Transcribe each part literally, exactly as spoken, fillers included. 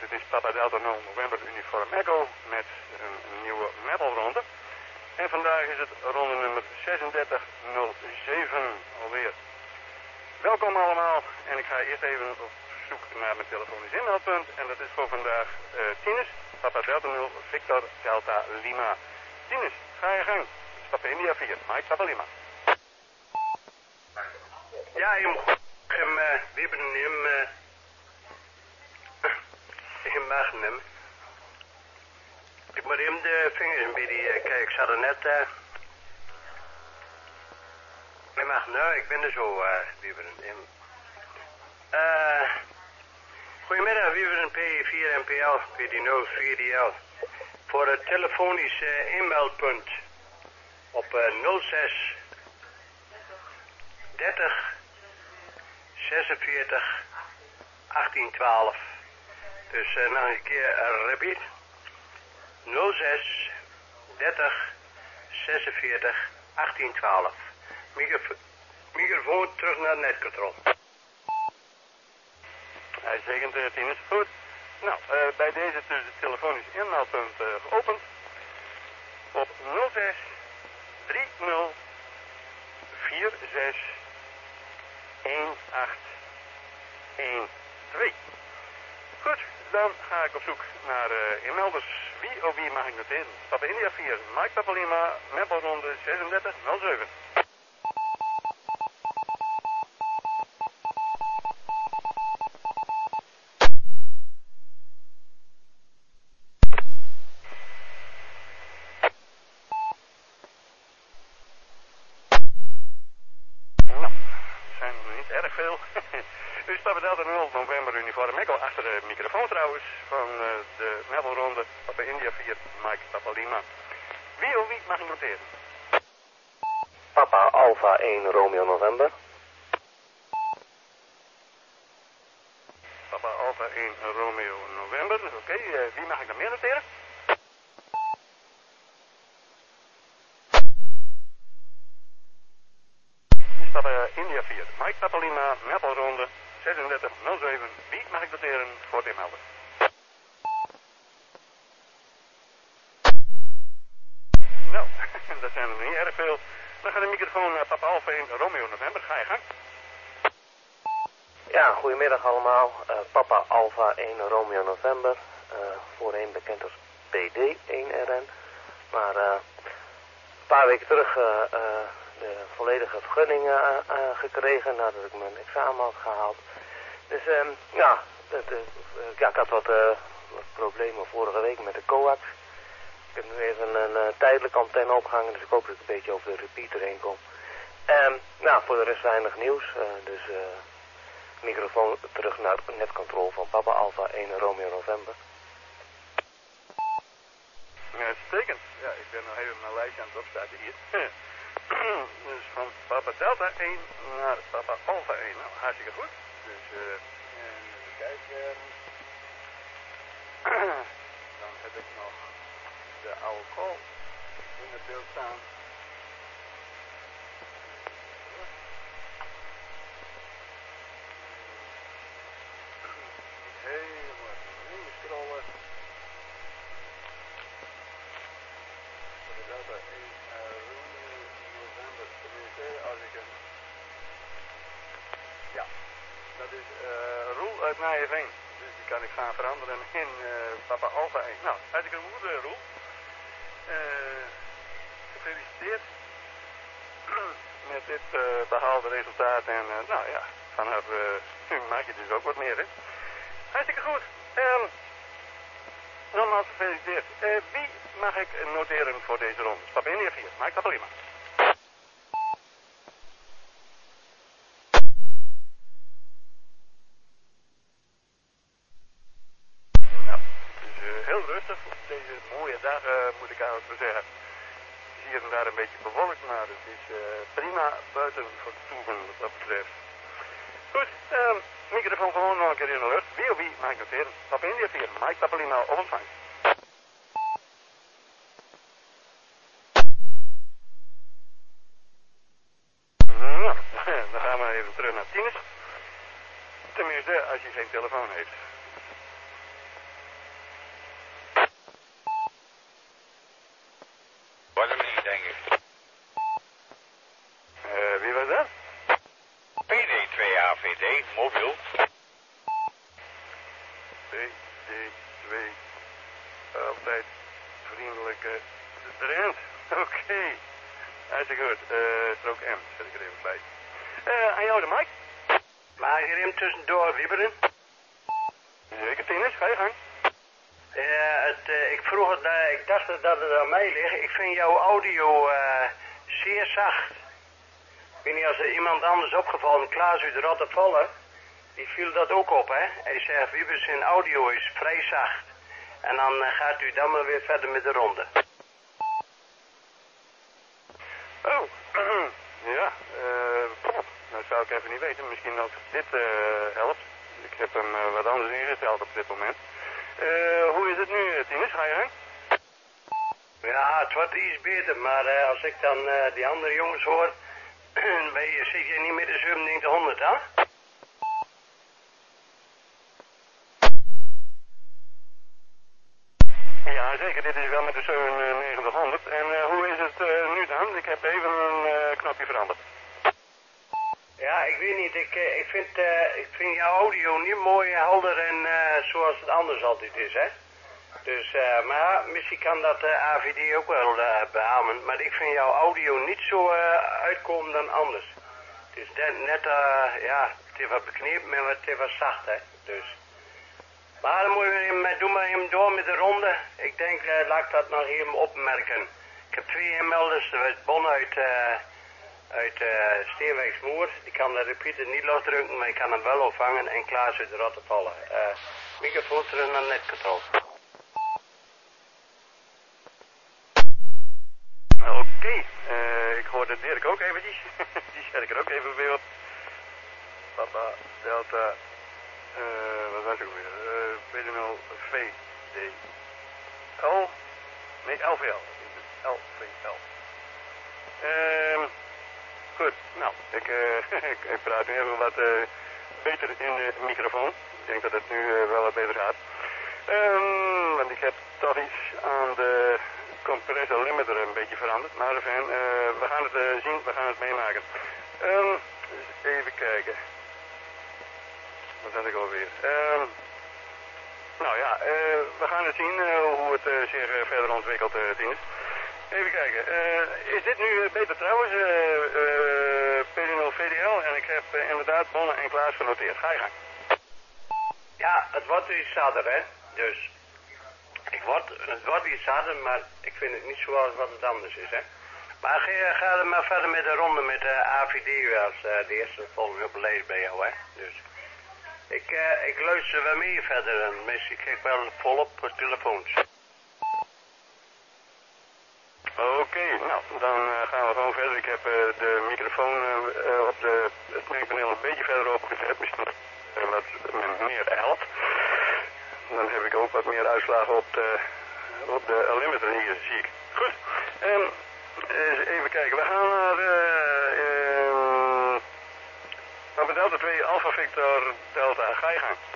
dit is Papa Delta nul November Uniform Echo met een, een nieuwe metalronde. En vandaag is het ronde nummer zesendertig nul zeven alweer. Welkom allemaal en ik ga eerst even op zoek naar mijn telefonisch inmeldpunt. En dat is voor vandaag uh, Tinus, Papa Delta nul, Victor Delta Lima. Tinus, ga je gang. Papa India vier, Mike Papa Lima. Ja, je moet hem, uh, we hebben hem, uh, ik mag hem. Ik moet hem de vingers een beetje, uh, kijk, ik zat er net, uh, ik mag, nou, ik ben er zo, uh, we hebben hem. Uh, goedemiddag, we hebben een P vier M P L, P D nul vier D L, voor het telefonisch uh, inmeldpunt op uh, nul zes dertig zesenveertig achttien twaalf. Dus uh, nog een keer uh, repeat. nul zes dertig zesenveertig achttien twaalf. Microf microfoon terug naar netcontrol. Uitstekend, uh, Tinus. Goed. Nou, uh, bij deze is dus het telefonisch inmeldpunt uh, geopend. Op nul zes drie nul vier zes een acht een twee. Goed, dan ga ik op zoek naar uh, inmelders. Wie of wie mag ik noteren? Papa India vier, Mike Papa Lima, meppelronde zesendertig nul zeven. Dus Papa Delta nul November Uniform Echo achter de microfoon trouwens van uh, de meppelronde Papa India vier, Mike Papa Lima. Wie of wie mag ik noteren? Papa Alpha één Romeo November. Papa Alpha één Romeo November, oké. Okay. Uh, wie mag ik dan meer noteren? Dus Papa India vier, Mike Papa Lima, meppelronde zesendertig nul zeven. Wie mag ik noteren voor het inmelden? Nou, dat zijn er niet erg veel. Dan gaat de microfoon naar Papa Alpha één Romeo November. Ga je gang. Ja, goedemiddag allemaal. Uh, Papa Alpha één Romeo November. Uh, voorheen bekend als P D één R N. Maar uh, een paar weken terug uh, uh, de volledige vergunning uh, uh, gekregen nadat ik mijn examen had gehaald. Dus um, ja, het, uh, ja, ik had wat, uh, wat problemen vorige week met de coax. Ik heb nu even een uh, tijdelijke antenne opgehangen, dus ik hoop dat ik een beetje over de repeater heen kom. Um, nou, voor de rest weinig nieuws. Uh, dus uh, microfoon terug naar netcontrol van Papa Alpha één Romeo November. Ja, uitstekend. Ja, ik ben nog even mijn lijstje aan het opstarten hier. Dus van Papa Delta één naar Papa Alpha één. Nou, hartstikke goed. Dus uh, even kijken. Dan heb ik nog de oude call in het beeld staan. Helemaal even scrollen. Delta één November, als ik hem... Ja, dat is uh, Roel uit Nijeveen. Dus die kan ik gaan veranderen in uh, Papa Alpha één. Nou, hartstikke goed, uh, Roel. Uh, gefeliciteerd met dit uh, behaalde resultaat. En uh, nou ja, vanaf uh, nu maak je dus ook wat meer, hè. Hartstikke goed. Um, nogmaals gefeliciteerd. Uh, wie mag ik noteren voor deze ronde? Papa India vier, Mike Papa Lima. Nou, het is uh, heel rustig op deze mooie dagen, moet ik eigenlijk wel zeggen. Het is hier en daar een beetje bewolkt, maar het is uh, prima buiten voor het toeven wat dat betreft. Goed, um, microfoon gewoon nog een keer in de lucht. Wie of wie mag ik noteren? Papa India vier, Mike Papa Lima op ontvangst. Dan gaan we even terug naar Tinus. Tenminste, als je geen telefoon heeft. V D, mobiel. B D twee, altijd vriendelijke Drent. Oké. Okay. Hartstikke goed. Uh, strook M, zet ik er even bij. Uh, aan jou de mic. Mag ik er hem tussendoor wieberen? Zeker, Tinus, ga je gang. Uh, het, uh, ik vroeg het, uh, ik dacht dat het aan mij ligt. Ik vind jouw audio uh, zeer zacht. Ik weet niet als er iemand anders opgevallen, Klaas uit Rottervallen, die viel dat ook op, hè. Hij zegt, Wiebes, zijn audio is vrij zacht. En dan uh, gaat u dan maar weer verder met de ronde. Oh, ja, uh, dat zou ik even niet weten. Misschien dat dit uh, helpt. Ik heb hem uh, wat anders ingesteld op dit moment. Uh, hoe is het nu, Tinus? Ga je heen? Ja, het wordt iets beter, maar uh, als ik dan uh, die andere jongens hoor, ben je, zit je niet met de zevenentwintighonderd, hè? Ja, zeker. Dit is wel met de zevenentwintighonderd. En uh, hoe is het uh, nu dan? Ik heb even een uh, knopje veranderd. Ja, ik weet niet. Ik, uh, ik, vind, uh, ik vind jouw audio niet mooi, helder en uh, zoals het anders altijd is, hè? Dus, uh, maar misschien kan dat uh, A V D ook wel uh, beamen. Maar ik vind jouw audio niet zo uh, uitkomen dan anders. Het is net, net uh, ja, het is wat beknepen, maar het is wat zacht, hè? Dus. Maar dan moet je hem, doe maar hem door met de ronde. Ik denk, uh, laat ik dat nog even opmerken. Ik heb twee inmelders, er is Bon uit, uh, uit uh, Steenwijksmoer. Die kan de repeater niet losdrukken, maar ik kan hem wel opvangen. En Klaas uit de Rottervallen. Uh, microfoon terug naar netcontrole. Oké, okay. uh, ik hoorde Dirk ook eventjes. Die zet ik er ook even weer op. Papa, Delta, uh, wat was ik weer? Uh, P nul V D L, nee, L V L. L V L. Uh, goed, nou, ik, uh, ik, ik praat nu even wat uh, beter in de microfoon. Ik denk dat het nu uh, wel wat beter gaat. Um, want ik heb toch iets aan de compressor limiter een beetje veranderd. Maar enfin, uh, we gaan het uh, zien, we gaan het meemaken. Um, dus even kijken. Wat had ik alweer? Um, nou ja, uh, we gaan het zien uh, hoe het uh, zich uh, verder ontwikkelt, uh, Tinus. Even kijken. Uh, is dit nu uh, beter trouwens? Uh, uh, P nul V D L en ik heb uh, inderdaad Bonne en Klaas genoteerd. Ga je gang. Ja, het wordt iets zader, hè. Dus, ik word, het wordt iets harder, maar ik vind het niet zoals wat het anders is, hè. Maar ga, ga er maar verder met de ronde met de uh, A V D als uh, de eerste volgende op lees bij jou, hè. Dus, ik, uh, ik luister wel mee verder en misschien kijk wel volop op telefoons. Oké, okay, nou, dan uh, gaan we gewoon verder. Ik heb uh, de microfoon uh, uh, op de, het mengpaneel een beetje verder opgezet, misschien uh, wat meer helpt. Dan heb ik ook wat meer uitslagen op de, op de limiter hier, zie ik. Goed, um, eens even kijken. We gaan naar uh, uh, Papa Delta twee Alpha Victor Delta. Ga je gang.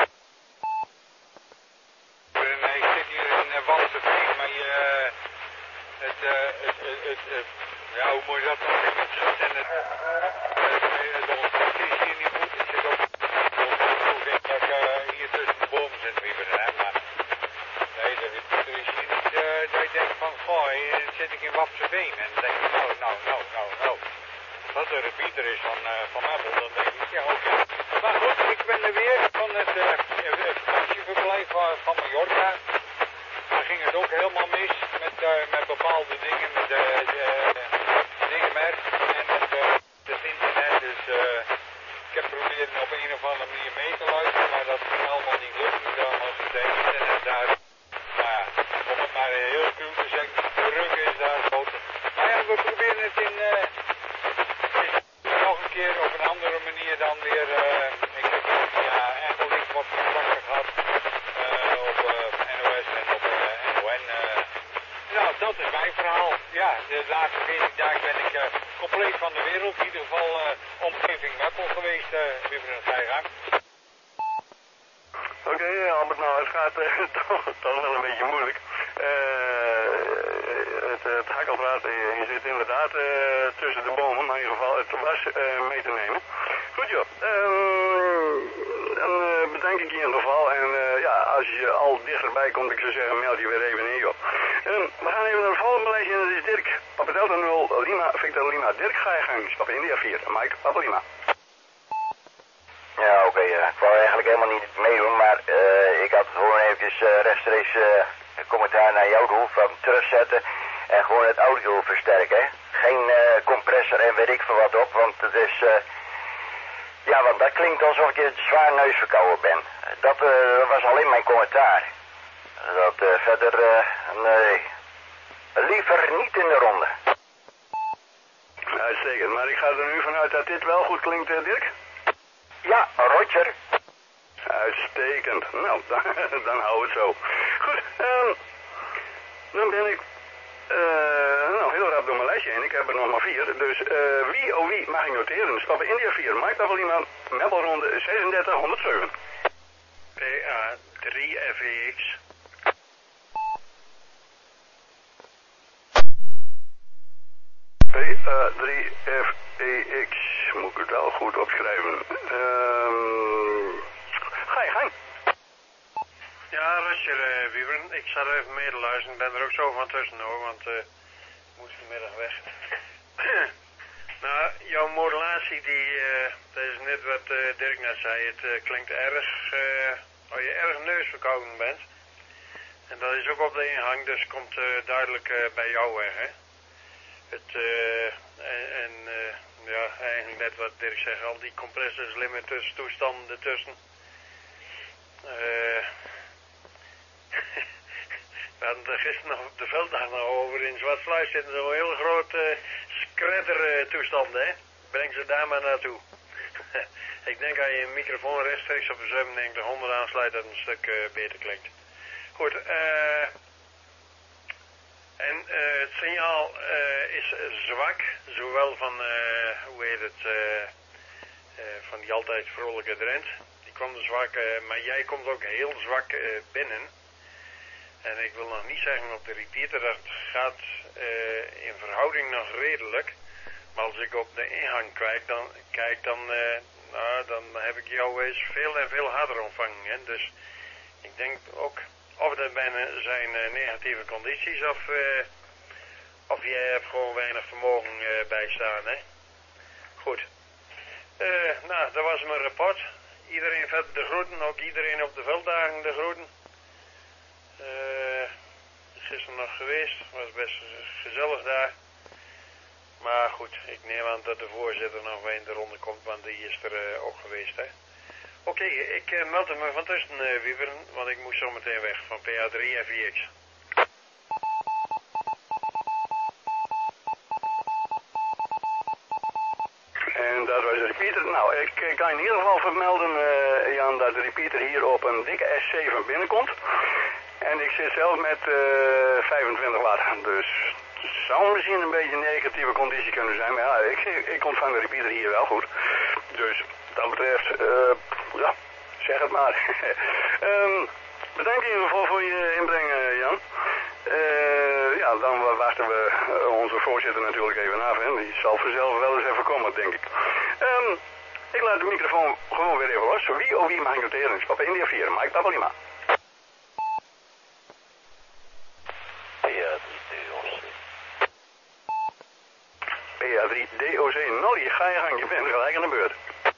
Nee, ik zit hier in uh, Walsterveen, maar je... Uh, Het, uh, het, het, het, het, ja, hoe moet je dat dan zeggen? Het schiet en het, het is hier niet goed. Ik zit op, ik denk dat ik uh, hier tussen de bomen zit, wie ben hè, maar nee, dat is, er is hier niet, uh, dat je denkt van, goh, hier zit ik in Wapseveen. En dan denk ik, nou, nou, nou, nou, nou. Als de repeater is van, uh, van Apple, dan denk ik, ja, oké. Okay. Maar goed, ik ben er weer van het uh, vakantieverblijf van, van Mallorca. Daar ging het ook helemaal mis met, uh, met bepaalde dingen, met de, de, de dingen merk en met uh, het internet. Dus uh, ik heb geprobeerd op een of andere manier mee te luisteren, maar dat ging allemaal niet lukken. Dan was het internet daar. Nou ja, om het maar heel cru te zeggen, de ruk is daar groot. Maar ja, we proberen het in, uh, in nog een keer op een andere manier dan weer. Uh, ik heb ja, enkel iets wat contacten gehad uh, op uh, N O S en op uh, N O N. Uh, nou, dat is mijn verhaal. Ja, de laatste veertien dagen ben ik uh, compleet van de wereld. In ieder geval uh, omgeving Meppel geweest. Uh, weer een vrijgang. Oké, okay, Albert, nou, het gaat uh, toch, toch wel een beetje moeilijk. Uh, het, het hakkelpraat, je, je zit inderdaad uh, tussen de bomen, maar in ieder geval, het was uh, mee te nemen. Goed joh, uh, Um, dan uh, bedank ik je in ieder geval. En uh, ja, als je al dichterbij komt, ik zou zeggen, meld je weer even in, joh. Um, we gaan even naar het volgende lijstje en dat is Dirk. Papa Delta nul, Lima, Victor Lima. Dirk, ga je gang. Papa India vier. Mike, Papa Lima. Ja, oké. Okay, uh, ik wou eigenlijk helemaal niet meedoen, maar uh, ik had gewoon eventjes uh, rechtstreeks uh, een commentaar naar jou toe, van terugzetten en gewoon het audio versterken, hè. Geen uh, compressor en weet ik veel wat op, want het is, uh, ja, want dat klinkt alsof ik zwaar neusverkouden ben. Dat uh, was alleen mijn commentaar. Dat uh, verder, uh, nee, liever niet in de ronde. Uitstekend, maar ik ga er nu vanuit dat dit wel goed klinkt, uh, Dirk? Ja, Roger. Uitstekend. Nou, dan, dan houden we het zo. Goed, um, dan ben ik uh, nou, heel rap door mijn lijstje heen. Ik heb er nog maar vier. Dus uh, wie, oh wie, mag ik noteren? Papa India vier, Mike Papa Lima, Meppelronde zesendertig honderdzeven. P A drie F E X. P A drie F E X. Moet ik het wel goed opschrijven. Um, ga je gang. Ja, Roger, uh, Wieberen. Ik zal even medeluisteren. Ik ben er ook zo van tussen hoor, want uh, ik moet vanmiddag weg. Nou, jouw modulatie, die, uh, dat is net wat uh, Dirk net zei. Het uh, klinkt erg, uh, als je erg neusverkouden bent. En dat is ook op de ingang, dus komt uh, duidelijk uh, bij jou weg, hè. Het, uh, en, en uh, ja, eigenlijk net wat Dirk zegt, al die compressors, limiters, toestanden ertussen. Uh, we hadden er gisteren nog op de velddag nog over. In Zwartsluis zitten zo'n heel grote uh, skredder uh, toestanden, hè. Breng ze daar maar naartoe. Ik denk als je een microfoon rechtstreeks op de zevenennegentig aansluit, dat het een stuk uh, beter klinkt. Goed, eh... Uh, En uh, het signaal uh, is zwak, zowel van, uh, hoe heet het, uh, uh, van die altijd vrolijke Drent. Die kwam er zwak, uh, maar jij komt ook heel zwak uh, binnen. En ik wil nog niet zeggen op de repeater, dat gaat uh, in verhouding nog redelijk. Maar als ik op de ingang kijk, dan, kijk, dan, uh, nou, dan heb ik jou eens veel en veel harder ontvangen. Hè? Dus ik denk ook... Of dat bijna zijn uh, negatieve condities, of, uh, of jij hebt gewoon weinig vermogen uh, bijstaan, hè. Goed. Uh, nou, dat was mijn rapport. Iedereen verder de groeten, ook iedereen op de velddagen de groeten. Uh, gisteren nog geweest, was best gezellig daar. Maar goed, ik neem aan dat de voorzitter nog weer in de ronde komt, want die is er uh, ook geweest, hè. Oké, okay, ik uh, meld me van tussen, uh, Wieberen, want ik moest zo meteen weg van P A drie F I X. En dat was de repeater. Nou, ik uh, kan in ieder geval vermelden, uh, Jan, dat de repeater hier op een dikke S zeven binnenkomt. En ik zit zelf met uh, vijfentwintig watt, dus het zou misschien een beetje een negatieve conditie kunnen zijn. Maar ja, ik, ik ontvang de repeater hier wel goed. Dus... Dat betreft, uh, ja, zeg het maar. um, bedankt in ieder geval voor je inbreng, Jan. Uh, ja, dan wachten we onze voorzitter natuurlijk even af. Hè. Die zal vanzelf wel eens even komen, denk ik. Um, ik laat de microfoon gewoon weer even los. Wie of wie mag ik noteren? Papa India vier, Mike Papa Lima. P A drie D O C. Nolly, ga je gang, je bent gelijk aan de beurt.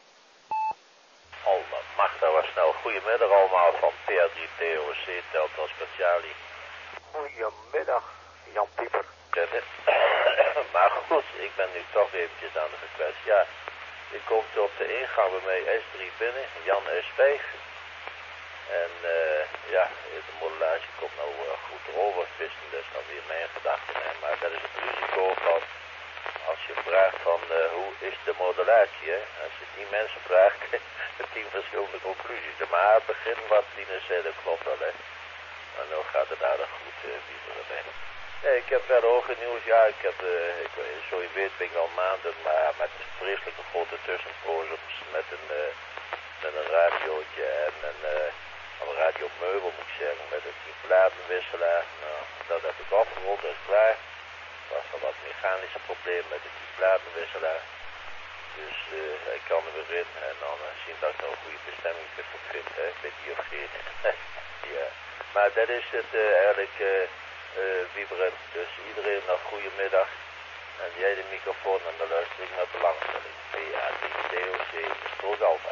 Mag dat wel snel. Goedemiddag allemaal van P A drie D O C Delta Speciali. Goedemiddag, Jan Pieper. Maar goed, ik ben nu toch eventjes aan de request. Ja, ik kom op de ingang bij mij S drie binnen, Jan S vijf. En uh, ja, de modulatie komt nou uh, goed erover. Vissen, dat is dan weer mijn gedachten. Hè? Maar dat is het risico van, als je vraagt van uh, hoe is de modulatie, hè? Als je tien mensen vraagt, tien verschillende conclusies. Maar het begin wat Tine zei, dat klopt wel, hè. Maar nu gaat het aardig goed, uh, wieberen, hè. Nee, ik heb verder hoge nieuws. Ja, ik heb, uh, ik, zo je weet ben ik al maanden, maar met vreselijke grote tussenposes met een, uh, met een radiootje en een, uh, een radiomeubel, moet ik zeggen, met een platenwisselaar. Nou, dat heb ik afgerond, dat is klaar. Er was nog wat mechanische probleem met de platenwisselaar. Dus uh, ik kan er weer in en dan uh, zien dat ik nog een goede bestemming vind, hè, met die of geen. Ja. Maar dat is het uh, eigenlijk, uh, uh, Wieberen. Dus iedereen nog goedemiddag. En jij de microfoon en dan luister ik naar belangstelling. P A D D O C, Strook Alpha.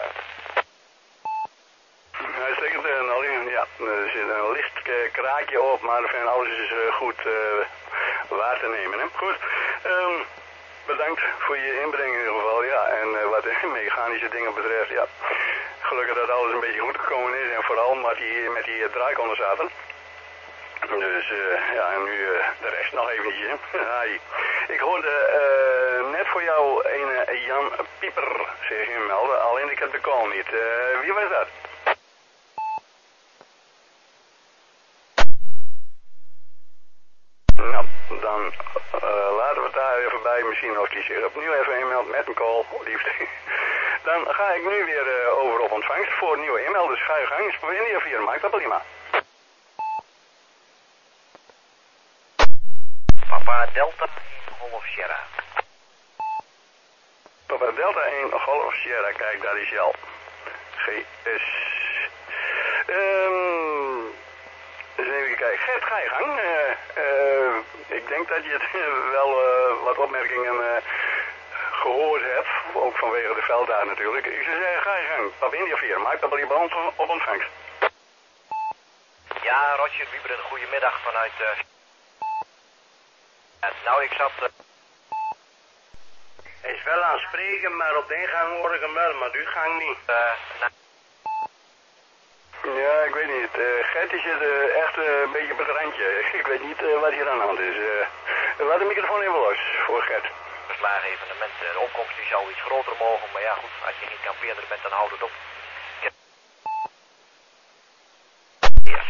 Uitstekend, uh, alleen, ja, er zit een licht uh, kraakje op, maar van alles is uh, goed uh, waar te nemen. Hè? Goed, um, bedankt voor je inbreng in ieder geval, ja. En uh, wat de mechanische dingen betreft, ja, gelukkig dat alles een beetje goed gekomen is en vooral met die, met die uh, draaicondensaten. Dus uh, ja, en nu uh, de rest nog eventjes. Hi. Ik hoorde uh, net voor jou een uh, Jan Pieper zich inmelden, alleen ik heb de call niet. Uh, wie was dat? Nou, dan uh, laten we het daar even bij. Misschien als die zich opnieuw even inmeldt met een call, liefde. Dan ga ik nu weer uh, over op ontvangst voor nieuwe e-mail. Dus ga je gang. Is India vier, maakt dat prima. Papa Delta Golf Sierra. Papa Delta één Golf Sierra, kijk, daar is Jal. G S. Um, eens even kijken. Gert, ga je gang. Uh, uh, ik denk dat je het wel uh, wat opmerkingen uh, gehoord hebt. Ook vanwege de velddagen natuurlijk. Ik zou zeggen, ga je gang. Papa India vier, maak dat liever op ontvangst. Ja, Roger Wieberen, goedemiddag vanuit... Uh... Nou, ik zat... Uh... Hij is wel aan het spreken, maar op de ingang hoor ik hem wel, maar uw gang niet. Uh, nou... Ja, ik weet niet. Uh, Gert die zit uh, echt uh, een beetje op het randje. Ik weet niet uh, wat hier aan de hand is. Uh, laat de microfoon even los voor Gert. Verslagen evenement. De opkomst die zou iets groter mogen, maar ja goed, als je geen kampeerder bent, dan houdt het op. Ik heb... Yes.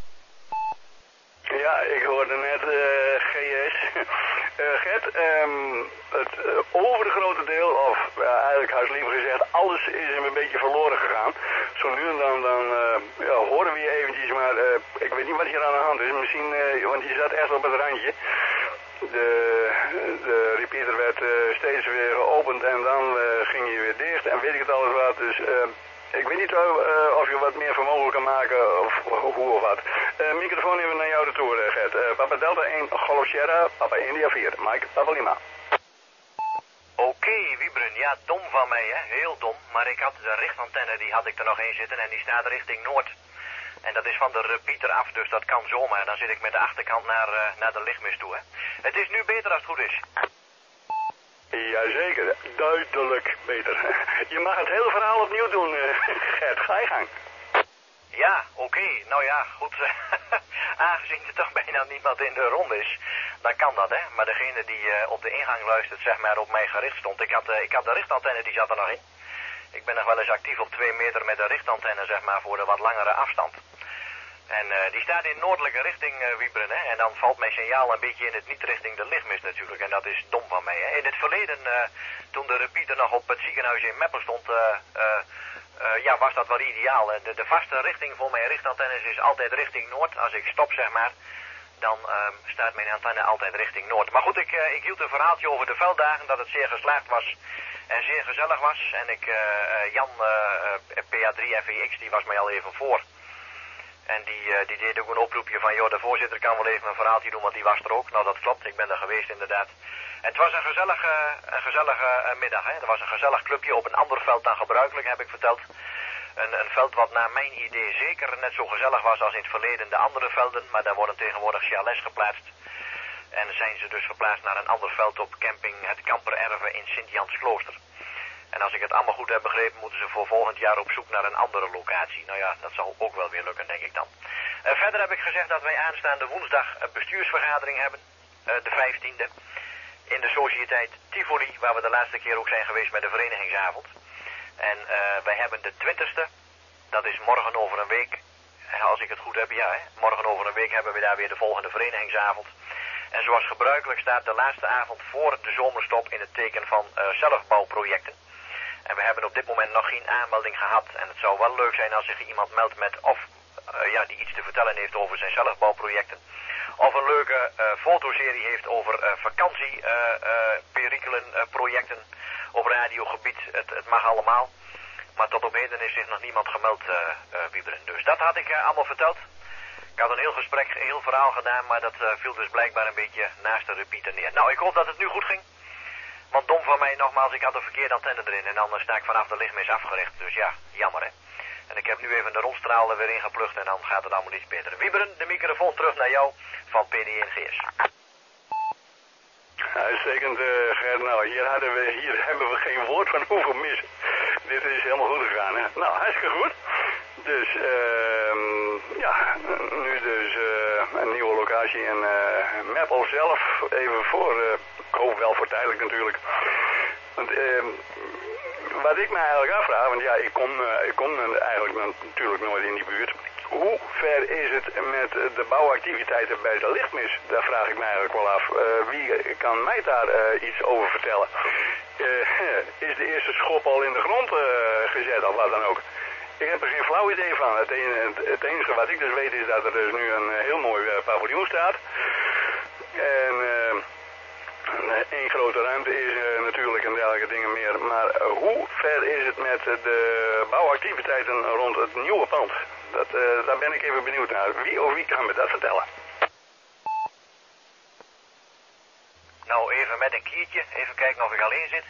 Ja, ik hoorde net uh, G S. uh, Gert, um, het uh, overgrote deel, of uh, eigenlijk had ik liever gezegd, alles is hem een beetje verloren gegaan. Zo nu en dan, dan uh, ja, horen we je eventjes, maar uh, ik weet niet wat hier aan de hand is. Misschien, uh, want je zat echt op het randje. De, de repeater werd uh, steeds weer geopend en dan uh, ging je weer dicht en weet ik het alles wat. Dus uh, ik weet niet uh, of je wat meer vermogen kan maken of hoe of wat. Uh, microfoon even naar jou retour, uh, Gert. Uh, Papa Delta één Golf Sierra, Papa India vier. Mike, Papa Lima. Oké, okay, Wieberen, ja, dom van mij, hè, heel dom. Maar ik had de richtantenne, die had ik er nog in zitten en die staat richting Noord. En dat is van de repeater af, dus dat kan zomaar. Dan zit ik met de achterkant naar, uh, naar de lichtmis toe, hè. Het is nu beter als het goed is. Jazeker, duidelijk beter. Je mag het hele verhaal opnieuw doen, uh, Gert, ga je gang. Ja, oké, okay. Nou ja, goed. Aangezien er toch bijna niemand in de ronde is, dan kan dat, hè. Maar degene die uh, op de ingang luistert, zeg maar, op mij gericht stond. Ik had, uh, ik had de richtantenne, die zat er nog in. Ik ben nog wel eens actief op twee meter met de richtantenne, zeg maar, voor de wat langere afstand. En uh, die staat in noordelijke richting, uh, Wieberen, hè. En dan valt mijn signaal een beetje in het niet richting de lichtmis natuurlijk. En dat is dom van mij, hè. In het verleden, uh, toen de repeater nog op het ziekenhuis in Meppen stond, uh, uh, uh, ja, was dat wel ideaal. De, de vaste richting voor mijn richtantennes is altijd richting noord. Als ik stop, zeg maar, dan uh, staat mijn antenne altijd richting noord. Maar goed, ik, uh, ik hield een verhaaltje over de velddagen, dat het zeer geslaagd was en zeer gezellig was. En ik, uh, uh, Jan, uh, uh, P A drie F E X, die was mij al even voor. En die, uh, die deed ook een oproepje van, joh, de voorzitter kan wel even een verhaaltje doen, want die was er ook. Nou, dat klopt, ik ben er geweest inderdaad. En het was een gezellige, een gezellige uh, middag, hè. Er was een gezellig clubje op een ander veld dan gebruikelijk, heb ik verteld. Een, een veld wat naar mijn idee zeker net zo gezellig was als in het verleden de andere velden. Maar daar worden tegenwoordig chalets geplaatst. En zijn ze dus verplaatst naar een ander veld op camping Het Kampererven in Sint-Jans-Klooster. En als ik het allemaal goed heb begrepen, moeten ze voor volgend jaar op zoek naar een andere locatie. Nou ja, dat zal ook wel weer lukken, denk ik dan. Uh, verder heb ik gezegd dat wij aanstaande woensdag een bestuursvergadering hebben. Uh, de vijftiende. In de sociëteit Tivoli, waar we de laatste keer ook zijn geweest met de verenigingsavond. En uh, wij hebben de twintigste. Dat is morgen over een week. Als ik het goed heb, ja, hè. Morgen over een week hebben we daar weer de volgende verenigingsavond. En zoals gebruikelijk staat de laatste avond voor de zomerstop in het teken van uh, zelfbouwprojecten. En we hebben op dit moment nog geen aanmelding gehad. En het zou wel leuk zijn als zich iemand meldt met of uh, ja, die iets te vertellen heeft over zijn zelfbouwprojecten. Of een leuke uh, fotoserie heeft over uh, vakantieperikelen uh, uh, projecten. op radiogebied. Het, het mag allemaal. Maar tot op heden is zich nog niemand gemeld, uh, uh, Wieberen. Dus dat had ik uh, allemaal verteld. Ik had een heel gesprek, een heel verhaal gedaan, maar dat uh, viel dus blijkbaar een beetje naast de repeater neer. Nou, ik hoop dat het nu goed ging. Want dom van mij, nogmaals, ik had een verkeerde antenne erin en dan sta ik vanaf de lichtmis afgericht. Dus ja, jammer hè. En ik heb nu even de rondstraal er weer ingeplucht en dan gaat het allemaal iets beter. Wieberen, de microfoon terug naar jou van P D N G S. Uitstekend, uh, Gert. Nou, hier, hadden we, hier hebben we geen woord van hoeven missen. Dit is helemaal goed gegaan, hè. Nou, hartstikke goed. Dus, uh, ja, nu dus uh, een nieuwe locatie in uh, Meppel zelf. Even voor, uh, ik hoop wel voor tijdelijk natuurlijk. Want, uh, wat ik me eigenlijk afvraag, want ja, ik kom, uh, ik kom eigenlijk natuurlijk nooit in die buurt. Hoe ver is het met de bouwactiviteiten bij de lichtmis? Daar vraag ik me eigenlijk wel af. Uh, wie kan mij daar uh, iets over vertellen? Uh, is de eerste schop al in de grond uh, gezet of wat dan ook? Ik heb er geen flauw idee van. Het, een, het, het enige wat ik dus weet is dat er dus nu een uh, heel mooi uh, paviljoen staat. En uh, één grote ruimte is uh, natuurlijk en dergelijke dingen meer. Maar uh, hoe ver is het met de bouwactiviteiten rond het nieuwe pand? Dat, uh, daar ben ik even benieuwd naar. Wie of wie kan me dat vertellen? Nou, even met een kiertje. Even kijken of ik alleen zit.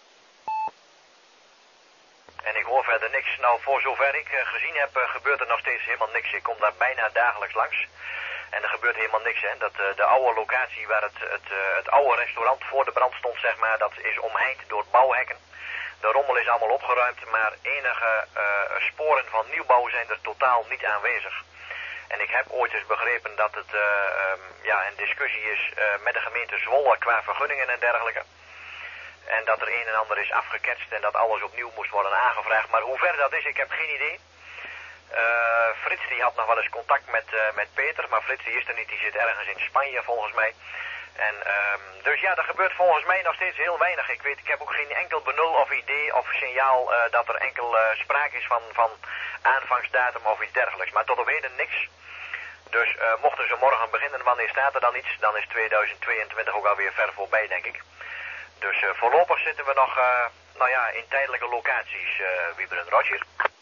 En ik hoor verder niks. Nou, voor zover ik uh, gezien heb, uh, gebeurt er nog steeds helemaal niks. Ik kom daar bijna dagelijks langs. En er gebeurt helemaal niks, hè. Dat, uh, de oude locatie waar het, het, uh, het oude restaurant voor de brand stond, zeg maar, dat is omheind door bouwhekken. De rommel is allemaal opgeruimd, maar enige uh, sporen van nieuwbouw zijn er totaal niet aanwezig. En ik heb ooit eens begrepen dat het uh, um, ja, een discussie is uh, met de gemeente Zwolle qua vergunningen en dergelijke. En dat er een en ander is afgeketst en dat alles opnieuw moest worden aangevraagd. Maar hoe ver dat is, ik heb geen idee. Uh, Frits die had nog wel eens contact met, uh, met Peter, maar Frits die is er niet, die zit ergens in Spanje volgens mij. En um, dus ja, er gebeurt volgens mij nog steeds heel weinig. Ik weet, ik heb ook geen enkel benul of idee of signaal uh, dat er enkel uh, sprake is van, van aanvangsdatum of iets dergelijks. Maar tot op heden niks. Dus uh, mochten ze morgen beginnen, wanneer staat er dan iets, dan is tweeduizend tweeëntwintig ook alweer ver voorbij, denk ik. Dus uh, voorlopig zitten we nog, uh, nou ja, in tijdelijke locaties, uh, Wieberen. Roger.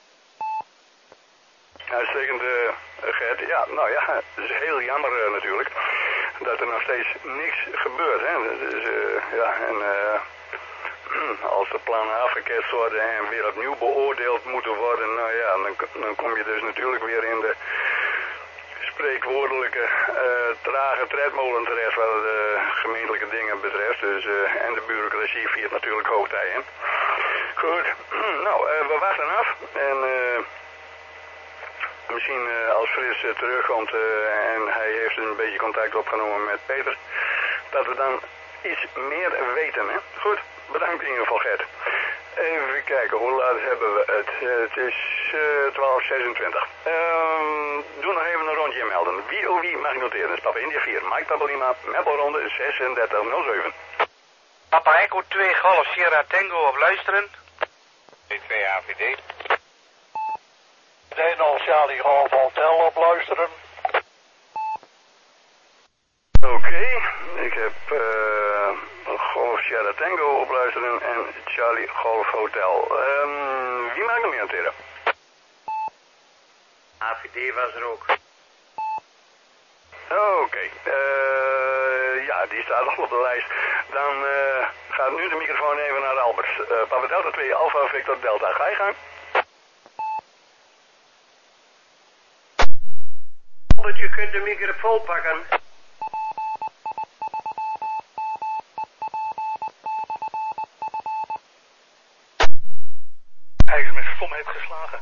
Uitstekend, uh, Gert. Ja, nou ja, het is heel jammer uh, natuurlijk dat er nog steeds niks gebeurt. Hè. Dus, uh, ja, en uh, als de plannen afgeketst worden en weer opnieuw beoordeeld moeten worden, nou ja, dan, dan kom je dus natuurlijk weer in de spreekwoordelijke uh, trage tredmolen terecht wat de gemeentelijke dingen betreft. Dus, uh, en de bureaucratie viert natuurlijk hoogtij, hè. Goed, nou, uh, we wachten af en uh, misschien uh, als Frits uh, terugkomt uh, en hij heeft een beetje contact opgenomen met Peter, dat we dan iets meer weten, hè. Goed, bedankt in ieder geval, Gert. Even kijken, hoe laat hebben we het? Uh, het is uh, twaalf zesentwintig. Uh, doe nog even een rondje melden. Wie of wie mag ik noteren? Dat is Papa India vier, Mike Papa Lima, Meppelronde zesendertig nul zeven. Papa Echo twee, Golf Sierra Tango op luisteren. twee A V D. Dino Charlie Golf Hotel op luisteren. Oké, okay, ik heb uh, Golf Sierra Tango op luisteren en Charlie Golf Hotel. Um, wie mag ik meer noteren? A V D was er ook. Oké, okay. uh, ja, die staat al op de lijst. Dan uh, gaat nu de microfoon even naar Albert. Uh, Papa Delta twee, Alpha Victor Delta. Ga je gang? Albert, je kunt de microfoon pakken. Hij is met stomheid geslagen.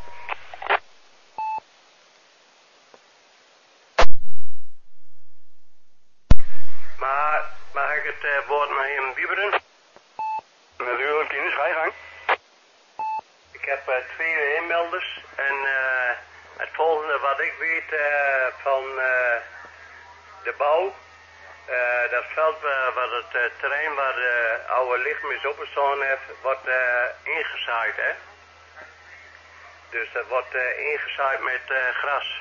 Maar mag ik het uh, woord nog even wieberen? Natuurlijk, Tinus, ga je gang. Ik heb uh, twee inmelders en uh, het volgende wat ik weet uh, van uh, de bouw, uh, dat veld uh, wat het uh, terrein waar de oude lichtmis opgestaan heeft, wordt uh, ingezaaid, hè? Dus dat wordt uh, ingezaaid met uh, gras.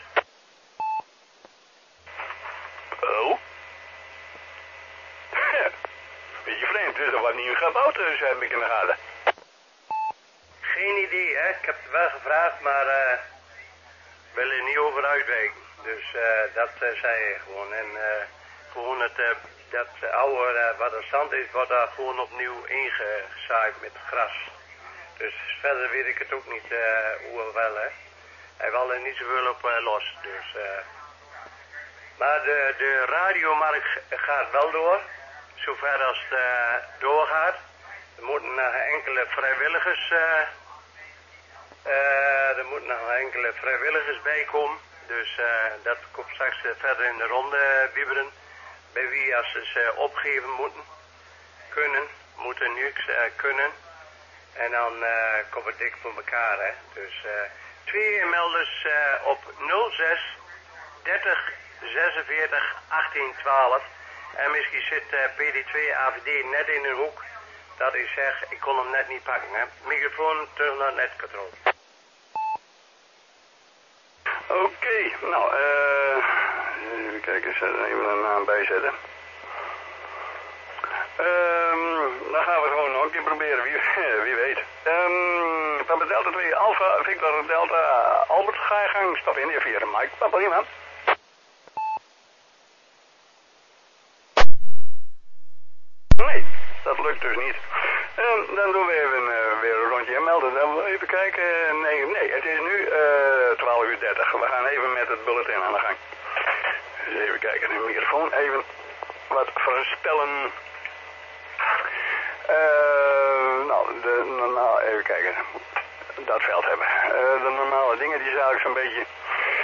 Oh? Beetje vreemd. Het is er wat nieuw gebouwd, dus heb ik in de gaten. Geen idee, hè. Ik heb het wel gevraagd, maar uh, wil er niet over uitwijken. Dus uh, dat uh, zei hij gewoon. En uh, gewoon het, uh, dat uh, oude uh, wat er stand is, wordt daar gewoon opnieuw ingezaaid met gras. Dus verder weet ik het ook niet uh, hoe wel, hè. Hij wil er niet zoveel op uh, los, dus... Uh, maar de, de radiomarkt gaat wel door, zover als het uh, doorgaat. Er moeten nog enkele vrijwilligers, uh, uh, er moeten nog enkele vrijwilligers bij komen. Dus uh, dat komt straks uh, verder in de ronde wieberen. Bij wie als ze uh, opgeven moeten, kunnen, moeten niks uh, kunnen. En dan uh, komt het dik voor elkaar, hè. Dus uh, twee melders uh, op nul zes dertig zesenveertig achttien twaalf. En misschien zit uh, P D twee A V D net in een hoek. Dat ik zeg, ik kon hem net niet pakken, hè. Microfoon terug naar het netcontrole. Oké, okay, nou, eh, uh, even kijken, ik zal er even een naam bij zetten. Um, dan gaan we gewoon nog een keer proberen, wie, wie weet. Um, Papa Delta twee Alpha, Victor Delta, Albert, ga je gang, stap in, de vier, Mike, Papa Lima. Nee, dat lukt dus niet. Um, dan doen we even uh, weer een rondje melden. Dan even kijken. Nee, nee, het is nu uh, twaalf uur dertig. We gaan even met het bulletin aan de gang. Dus even kijken, de microfoon even wat voorspellen. Uh, nou, de, nou, even kijken. Dat veld hebben. Uh, de normale dingen die zijn eigenlijk zo'n beetje...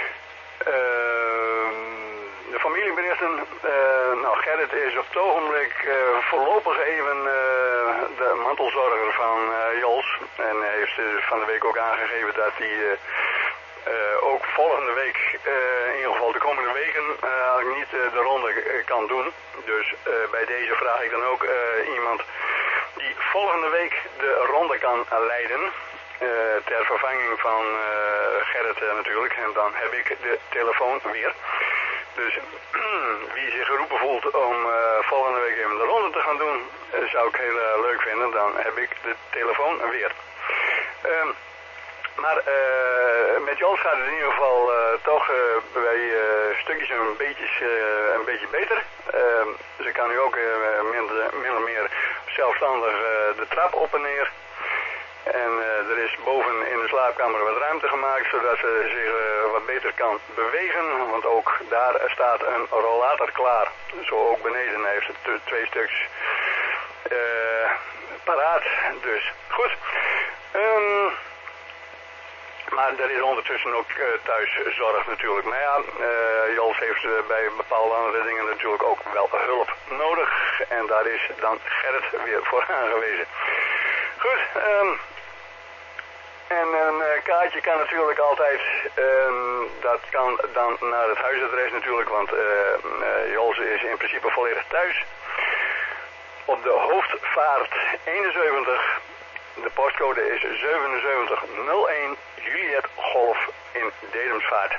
Uh, de familieberichten. Uh, nou, Gerrit is op het ogenblik uh, voorlopig even uh, de mantelzorger van uh, Jols. En hij heeft uh, van de week ook aangegeven dat hij uh, uh, ook volgende week, uh, in ieder geval de komende weken, uh, niet uh, de ronde uh, kan doen. Dus uh, bij deze vraag ik dan ook uh, iemand die volgende week de ronde kan uh, leiden. Uh, ter vervanging van uh, Gerrit uh, natuurlijk. En dan heb ik de telefoon weer. Dus wie zich geroepen voelt om uh, volgende week even de ronde te gaan doen, uh, zou ik heel uh, leuk vinden. Dan heb ik de telefoon weer. Um, maar uh, met Jols gaat het in ieder geval uh, toch uh, bij uh, stukjes een beetje, uh, een beetje beter. Uh, ze kan nu ook uh, min, min of meer zelfstandig uh, de trap op en neer. En uh, er is boven in de slaapkamer wat ruimte gemaakt, zodat ze zich uh, wat beter kan bewegen. Want ook daar staat een rollator klaar. Zo ook beneden heeft ze twee stuks uh, paraat. Dus goed. Um, maar er is ondertussen ook uh, thuiszorg natuurlijk. Maar ja, uh, Jols heeft uh, bij bepaalde andere dingen natuurlijk ook wel hulp nodig. En daar is dan Gerrit weer voor aangewezen. Goed, um, en een uh, kaartje kan natuurlijk altijd, um, dat kan dan naar het huisadres natuurlijk, want uh, uh, Jols is in principe volledig thuis. Op de Hoofdvaart eenenzeventig, de postcode is zevenenzeventig nul één, Juliet Golf in Dedemsvaart.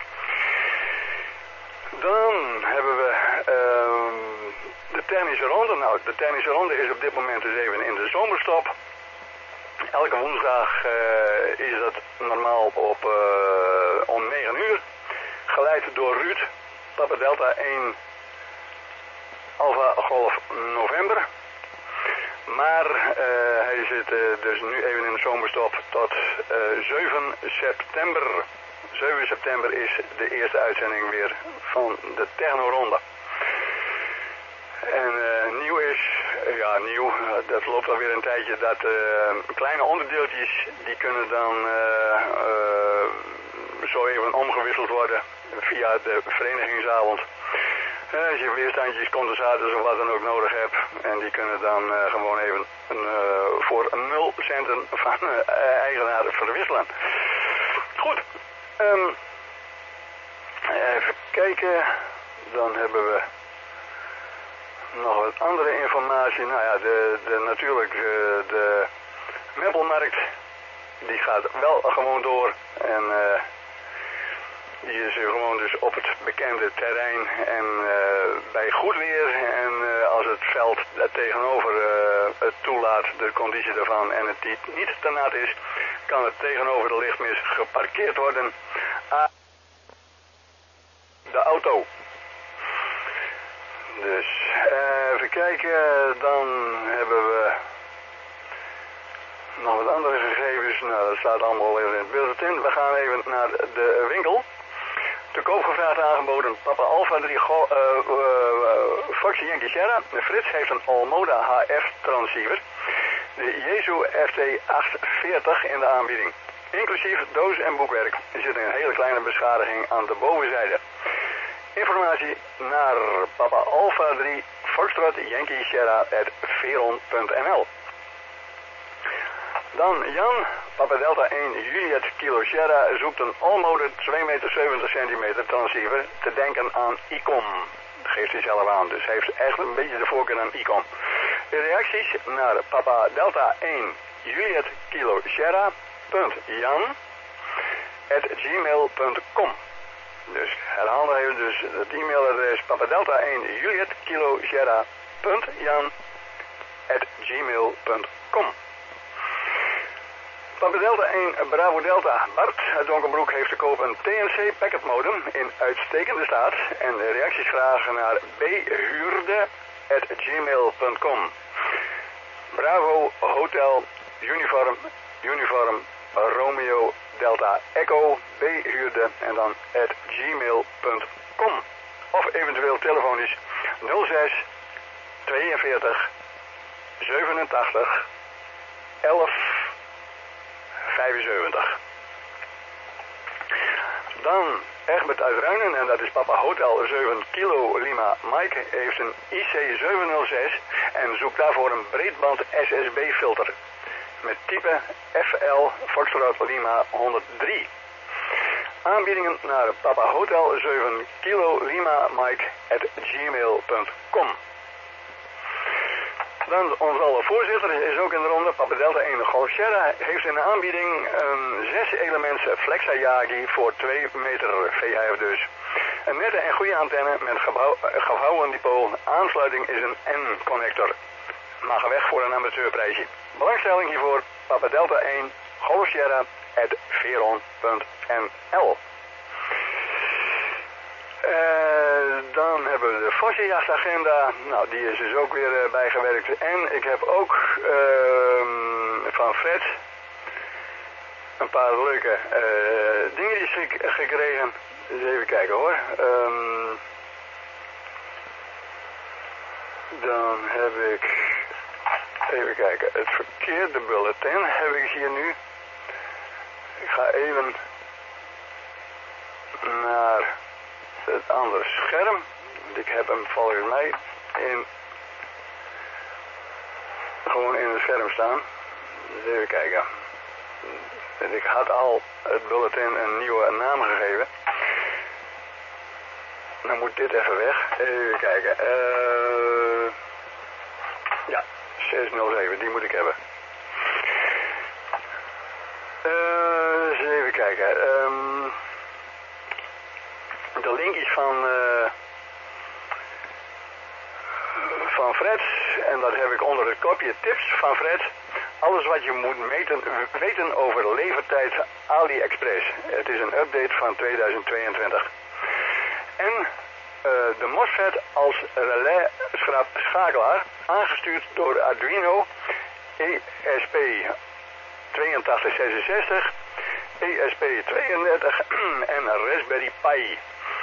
Dan hebben we uh, de technische ronde. Nou, de technische ronde is op dit moment dus even in de zomerstop. Elke woensdag uh, is dat normaal op uh, om negen uur. Geleid door Ruud, Papa Delta één Alpha Golf November. Maar uh, hij zit uh, dus nu even in de zomerstop tot uh, zeven september. zeven september is de eerste uitzending weer van de Techno-ronde. En uh, nieuw is, uh, ja nieuw, uh, dat loopt alweer een tijdje, dat uh, kleine onderdeeltjes, die kunnen dan uh, uh, zo even omgewisseld worden via de verenigingsavond. Uh, als je weerstandjes, condensators of wat dan ook nodig hebt, en die kunnen dan uh, gewoon even uh, voor nul centen van uh, eigenaar verwisselen. Goed, um, even kijken, dan hebben we nog wat andere informatie. Nou ja, de, de, natuurlijk uh, de meubelmarkt, die gaat wel gewoon door. En uh, Die is gewoon dus op het bekende terrein en uh, bij goed weer en uh, als het veld tegenover uh, het toelaat, de conditie ervan en het niet, niet te nat is, kan het tegenover de lichtmis geparkeerd worden aan de auto. Dus uh, even kijken, dan hebben we nog wat andere gegevens. Nou, dat staat allemaal even in het bulletin. We gaan even naar de winkel. Te koop gevraagd aangeboden Papa Alpha drie uh, uh, Foxy Yankee Sierra. Frits heeft een Almoda H F transceiver. De Jesu F T achthonderdveertig in de aanbieding. Inclusief doos en boekwerk. Er zit een hele kleine beschadiging aan de bovenzijde. Informatie naar Papa Alpha drie Foxtrot Yankee Sierra at veron punt n l. Dan Jan, Papa Delta één Juliet Kilo Sierra zoekt een Almode twee meter zeventig centimeter transceiver te denken aan ICOM. Dat geeft hij zelf aan, dus hij heeft echt een beetje de voorkeur aan ICOM. De reacties naar Papa Delta één Juliet Kilo Sierra punt jan at gmail punt com. Dus herhaal nog even dus het e-mailadres Papa Delta één Juliet Kilo Sierra punt jan at gmail punt com. Papa Delta één Bravo Delta Bart uit Donkerbroek heeft te koop een T N C packet modem in uitstekende staat en reacties vragen naar bhuurde at gmail punt com. Bravo Hotel Uniform Uniform Romeo Delta Echo bhuurde en dan at gmail punt com of eventueel telefonisch nul zes tweeënveertig zevenentachtig elf vijfenzeventig. Dan Egbert uit Ruinen en dat is Papa Hotel zeven Kilo Lima Mike heeft een I C zevenhonderdzes en zoekt daarvoor een breedband S S B filter met type F L Foxtrot Lima honderddrie. Aanbiedingen naar Papa Hotel zeven Kilo Lima Mike at gmail punt com. Dan onze voorzitter is ook in de ronde. Papa Delta één Golf Sierra heeft in de aanbieding een zes elements Flexa Yagi voor twee meter V H F dus. Een nette en goede antenne met gevouwen dipool. Aansluiting is een N-connector. Mag weg voor een amateurprijsje. Belangstelling hiervoor Papa Delta één Golf Sierra at veron punt n l. Uh, dan hebben we de Vossenjachtagenda. Nou, die is dus ook weer uh, bijgewerkt. En ik heb ook uh, van Fred een paar leuke uh, dingetjes gekregen. Dus even kijken hoor. Um, dan heb ik... Even kijken. Het verkeerde bulletin heb ik hier nu. Ik ga even naar... het andere scherm. Ik heb hem volgens mij in gewoon in het scherm staan. Dus even kijken. Ik had al het bulletin een nieuwe naam gegeven. Dan moet dit even weg. Even kijken. Uh, ja, zeshonderdzeven, die moet ik hebben. Uh, eens even kijken. Um, De linkjes van, uh, van Fred, en dat heb ik onder het kopje tips van Fred. Alles wat je moet meten, weten over levertijd AliExpress. Het is een update van tweeduizend tweeëntwintig. En uh, de MOSFET als relais schakelaar, aangestuurd door Arduino E S P tweeëntachtig zesenzestig, E S P tweeëndertig en Raspberry Pi.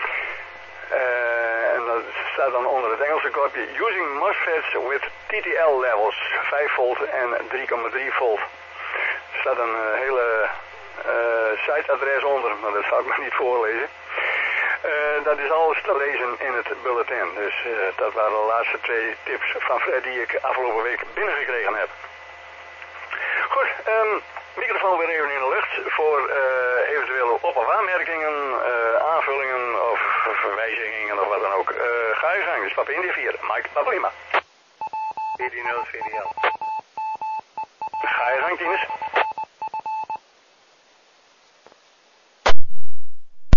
Uh, en dat staat dan onder het Engelse kopje Using MOSFETs with T T L levels vijf volt en drie komma drie volt. Er staat een uh, hele uh, siteadres onder, maar dat zal ik maar niet voorlezen. Uh, dat is alles te lezen in het bulletin. Dus uh, dat waren de laatste twee tips van Fred die ik afgelopen week binnengekregen heb. Goed, um, microfoon weer even in de lucht voor uh, eventuele op- of aanmerkingen, uh, aanvullingen of verwijzingen of wat dan ook. Uh, ga je gang, dus Papa India vier, Mike Papa Lima. veertien nul veertien nul. Ga je gang, Tines. Hey,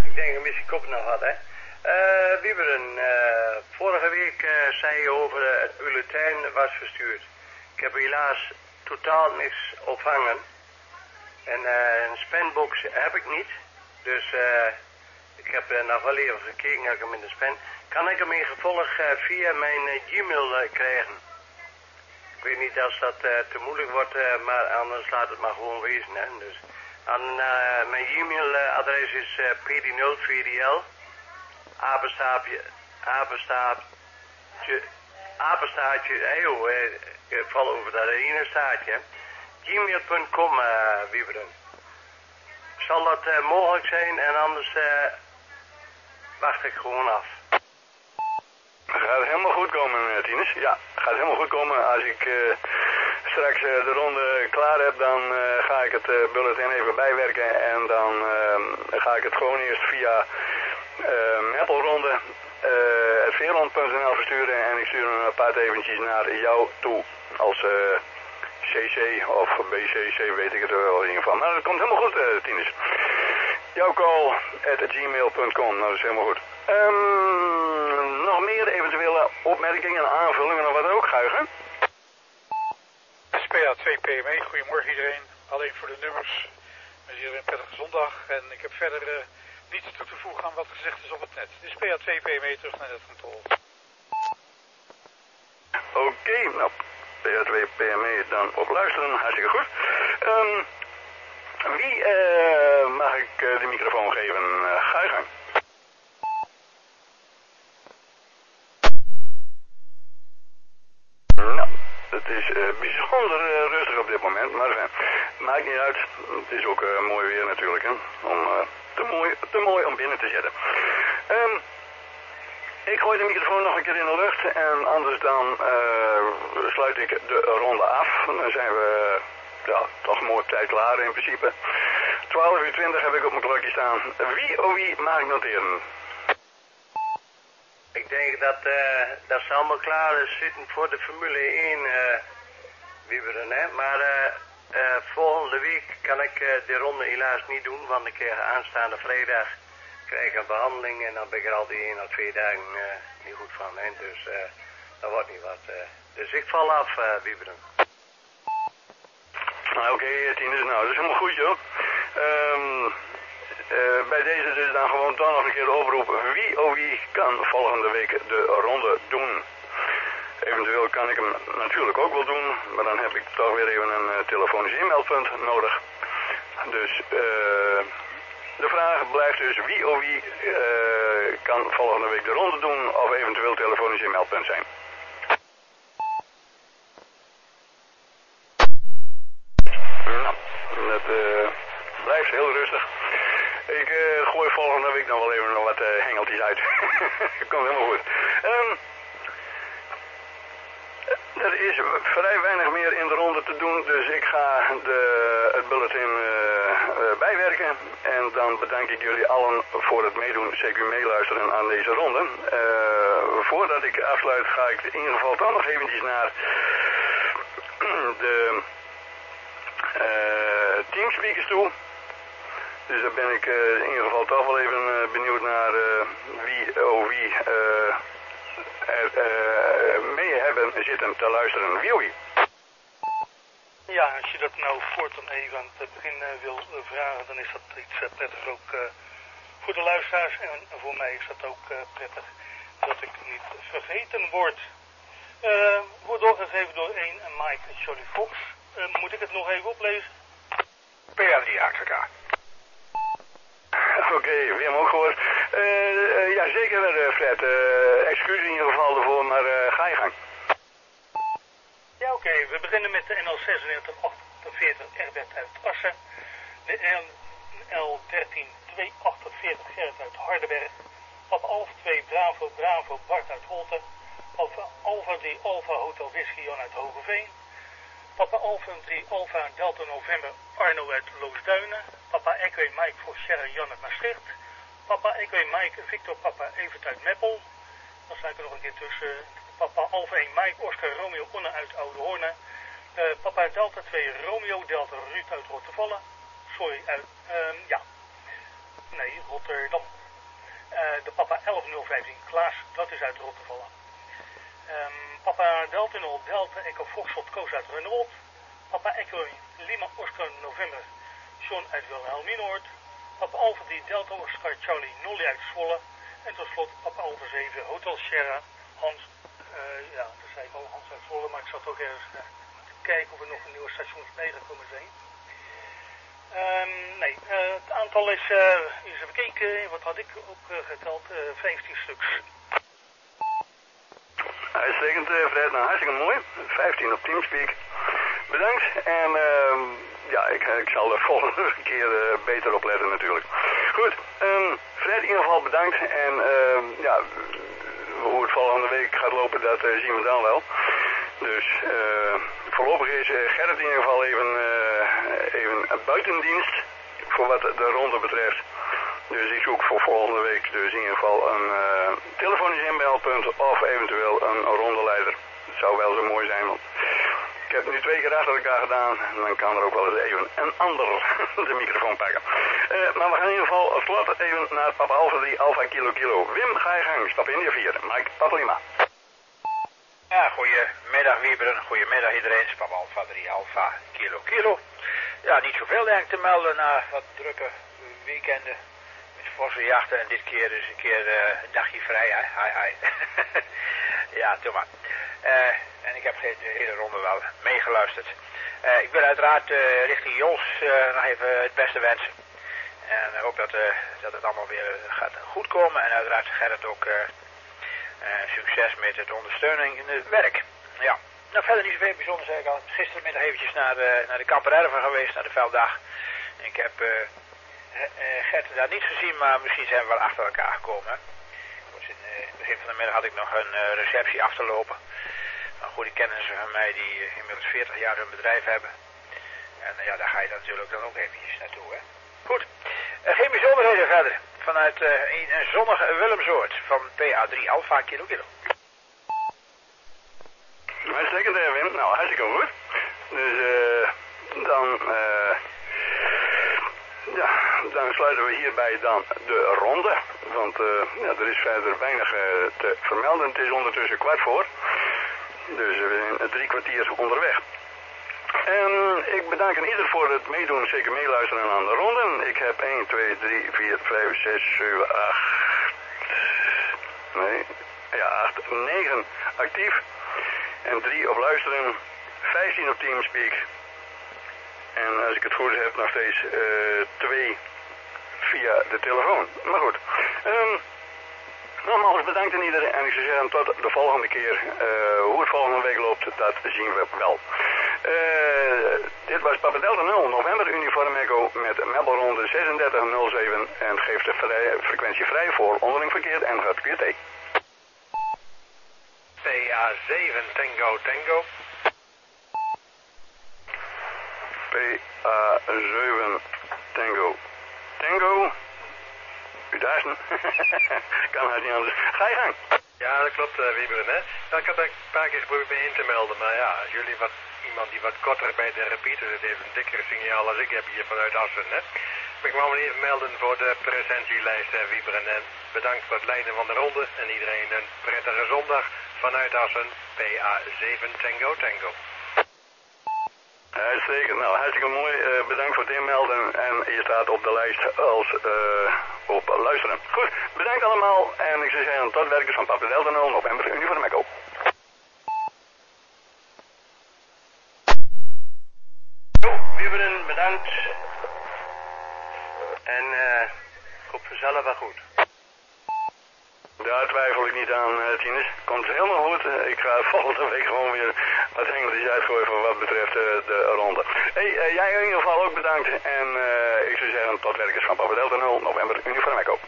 Ik denk een beetje kop nog wat, hè. Uh, Wieberen, uh, vorige week uh, zei je over uh, het bulletin was verstuurd. Ik heb helaas totaal niks ontvangen. En uh, een spanbox heb ik niet. Dus uh, ik heb uh, nog wel even gekeken, heb ik hem in de span. Kan ik hem in gevolg uh, via mijn uh, Gmail uh, krijgen? Ik weet niet als dat uh, te moeilijk wordt, uh, maar anders laat het maar gewoon wezen, hè. Dus aan, uh, mijn Gmail-adres is uh, p d nul vier d l, apenstaartje, apenstaartje, apenstaartje, hé joh, eh, ik val over dat ene staartje, gmail punt com, uh, Wieberen. Zal dat uh, mogelijk zijn en anders uh, wacht ik gewoon af. Gaat helemaal goed komen, Tinus. Ja, gaat helemaal goed komen. Als ik uh, straks uh, de ronde klaar heb, dan uh, ga ik het uh, bulletin even bijwerken. En dan uh, ga ik het gewoon eerst via uh, Meppelronde, uh, het veerland punt n l versturen. En ik stuur hem apart eventjes naar jou toe. Als uh, C C of B C C, weet ik het wel in ieder geval. Maar dat komt helemaal goed, uh, Tinus. Jouw call at gmail punt com, nou, dat is helemaal goed. Um, nog meer eventuele opmerkingen, aanvullingen of wat ook, Guigen? S P A twee P M E, goedemorgen iedereen. Alleen voor de nummers. We zien een prettige zondag en ik heb verder uh, niets toe te voegen aan wat gezegd is op het net. Dus S P A twee P M E terug naar het controle. Oké, okay, nou, P A twee P M E dan op luisteren, hartstikke goed. Um, wie uh, mag ik uh, de microfoon geven? Uh, ga je gang. Nou, het is uh, bijzonder uh, rustig op dit moment, maar uh, maakt niet uit. Het is ook uh, mooi weer natuurlijk, hè? Om, uh, te, mooi, te mooi om binnen te zitten. Um, ik gooi de microfoon nog een keer in de lucht en anders dan uh, sluit ik de ronde af. Dan zijn we uh, ja, toch mooi op tijd klaar in principe. twaalf uur twintig heb ik op mijn klokje staan. Wie oh wie mag ik noteren? Ik denk dat, uh, dat ze allemaal klaar zitten voor de Formule één, uh, Wieberen, hè. Maar uh, uh, volgende week kan ik uh, de ronde helaas niet doen, want ik krijg aanstaande vrijdag krijg een behandeling en dan ben ik er al die één of twee dagen uh, niet goed van, hè. Dus uh, dat wordt niet wat. Uh. Dus ik val af, uh, Wieberen. Oké, okay, Tinus, nou, dat is helemaal goed, joh. Um, Uh, bij deze dus dan gewoon toch nog een keer de oproep. Wie oh wie kan volgende week de ronde doen? Eventueel kan ik hem natuurlijk ook wel doen, maar dan heb ik toch weer even een uh, telefonisch e-mailpunt nodig. Dus uh, de vraag blijft dus wie oh wie uh, kan volgende week de ronde doen of eventueel telefonisch e-mailpunt zijn. Nou, dat uh, blijft heel rustig. Ik uh, gooi volgende week nog wel even nog wat uh, hengeltjes uit. Komt helemaal goed. Um, er is vrij weinig meer in de ronde te doen, dus ik ga de, het bulletin uh, uh, bijwerken. En dan bedank ik jullie allen voor het meedoen, zeker meeluisteren aan deze ronde. Uh, voordat ik afsluit ga ik in ieder geval toch nog eventjes naar de uh, teamspeakers toe. Dus daar ben ik uh, in ieder geval toch wel even uh, benieuwd naar uh, wie oh wie uh, er uh, mee hebben zitten te luisteren. Wie oh wie? Ja, als je dat nou voortaan even aan het begin uh, wil uh, vragen, dan is dat iets uh, prettig ook uh, voor de luisteraars. En voor mij is dat ook uh, prettig dat ik niet vergeten word. Uh, wordt doorgegeven door één Mike Jolly Fox. Uh, moet ik het nog even oplezen? P A drie H K K. Oké, okay, we hebben hem ook gehoord. Uh, uh, ja, zeker uh, Fred. Uh, excuus in ieder geval ervoor, maar uh, ga je gang. Ja, oké. Okay. We beginnen met de N L zesenveertig achtenveertig Herbert uit Assen. De N L dertien tweehonderdachtenveertig Gerrit uit Hardenberg. Papa Alfa twee Bravo Bravo Bart uit Holten. Papa Alfa drie Alfa Hotel Whisky Jan uit Hogeveen. Papa Alfa drie Alfa Delta November Arno uit Loosduinen. Papa Echo Mike voor Sierra Jan uit Maastricht. Papa Echo Mike Victor Papa Evert uit Meppel. Dan sta ik er nog een keer tussen. Papa Alfa één Mike Oscar Romeo Onne uit Oude Hoornen. Uh, Papa Delta twee Romeo Delta Ruud uit Rottevallen. Sorry, uit, um, ja. nee, Rotterdam. Uh, de papa elf nul vijftien, Klaas, dat is uit Rotterdam. Um, papa Delta nul Delta, Echo Foxtrot, Koos uit Runnewold. Papa Echo Lima Oscar November, John uit Wilhelminoord. Papa Alpha drie Delta Oscar Charlie Nolly uit Zwolle. En tot slot papa Alpha zeven Hotel Sierra, Hans, uh, ja, dat zei ik al, Hans uit Zwolle, maar ik zat ook ergens uh, te kijken of er nog een nieuwe stations bijgekomen zijn. Um, nee, uh, het aantal is, uh, eens even kijken, wat had ik ook uh, geteld, uh, vijftien stuks. Uitstekend, uh, Fred, nou hartstikke mooi, vijftien op Teamspeak. Bedankt en uh, ja, ik, ik zal de volgende keer uh, beter opletten natuurlijk. Goed, um, Fred in ieder geval bedankt en uh, ja, hoe het volgende week gaat lopen, dat uh, zien we dan wel. Dus uh, voorlopig is uh, Gerrit in ieder geval even, uh, even buitendienst voor wat de ronde betreft. Dus ik zoek voor volgende week dus in ieder geval een uh, telefonisch inbelpunt of eventueel een rondeleider. Het zou wel zo mooi zijn, want ik heb het nu twee keer achter elkaar gedaan en dan kan er ook wel eens even een ander de microfoon pakken. Uh, maar we gaan in ieder geval als slot even naar Papa Alpha drie Alpha Kilo Kilo. Wim, ga je gang, stap in je vier. Mike, Papa Lima. Ja, goedemiddag Wieberen, goedemiddag iedereen. Papa Alpha drie Alpha Kilo Kilo. Ja, niet zoveel denk ik te melden na wat drukke weekenden met forse jachten en dit keer dus een keer uh, een dagje vrij, hè. Hi, hi. Ja, doe maar. Uh, en ik heb de hele ronde wel meegeluisterd. Uh, ik wil uiteraard uh, richting Jos uh, nog even het beste wensen. En ik hoop dat, uh, dat het allemaal weer gaat goed komen. En uiteraard Gerrit ook uh, uh, succes met het ondersteuning in het werk. Ja, nou verder niet zoveel bijzonders eigenlijk al. Gistermiddag eventjes naar de, naar de Kampererven geweest, naar de velddag. Ik heb uh, uh, Gert daar niet gezien, maar misschien zijn we wel achter elkaar gekomen. In het begin van de middag had ik nog een uh, receptie af te lopen. Maar goede kennissen van mij die uh, inmiddels veertig jaar hun bedrijf hebben. En uh, ja, daar ga je natuurlijk dan ook eventjes naartoe, hè. Goed. Uh, geen bijzonderheden verder. Vanuit uh, een, een zonnige Willemsoord van P A drie Alpha Kilo Kilo. Uitstekend, Wim. Nou, hartstikke goed. Dus uh, dan... Uh... Ja, dan sluiten we hierbij dan de ronde. Want uh, ja, er is verder weinig uh, te vermelden. Het is ondertussen kwart voor. Dus we zijn drie kwartier onderweg. En ik bedank een ieder voor het meedoen, zeker meeluisteren aan de ronde. Ik heb één, twee, drie, vier, vijf, zes, zeven, acht... Nee, ja, acht, negen actief. En drie op luisteren. vijftien op Teamspeak. En als ik het goed heb, nog steeds uh, twee via de telefoon. Maar goed. Um, nogmaals bedankt aan iedereen. En ik zou zeggen tot de volgende keer. Uh, hoe het volgende week loopt, dat zien we wel. Uh, dit was Papa Delta nul, November Uniform Echo met meldronde zesendertig nul zeven. En geeft de vrij, frequentie vrij voor onderling verkeer en gaat Q T. P A zeven Tango Tango. P A zeven Tango Tango. U duizen. Kan het niet anders. Ga je gang. Ja, dat klopt, uh, Wieberen, hè. Nou, ik had een paar keer geprobeerd me in te melden, maar ja, als jullie wat, iemand die wat korter bij de repeater zit, heeft een dikker signaal als ik heb hier vanuit Assen, hè. Maar ik wou me even melden voor de presentielijst, hè, Wieberen. En bedankt voor het leiden van de ronde en iedereen een prettige zondag vanuit Assen, P A zeven Tango Tango. Uitstekend. Nou, hartstikke mooi. Uh, bedankt voor het inmelden. En je staat op de lijst als uh, op luisteren. Goed, bedankt allemaal. En ik zou zeggen tot werkers van Papa Delta nul, November Uniform Echo. Zo, Wieberen, bedankt. En uh, goed vanzelf wel goed. Daar twijfel ik niet aan, uh, Tines. Komt helemaal goed. Uh, ik ga volgende week gewoon weer wat hengeltjes uitgooien voor wat betreft uh, de ronde. Hey, uh, jij in ieder geval ook bedankt. En uh, ik zou zeggen tot werkers van Papa Delta nul, November Uniform Echo.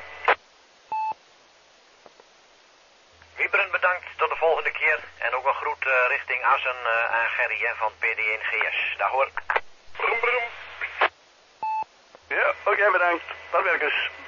Wieberen bedankt, tot de volgende keer. En ook een groet uh, richting Assen uh, aan Gerry hè, van P D één G S. Dag hoor. Brum, brum. Ja, oké, okay, bedankt. Tot werkers.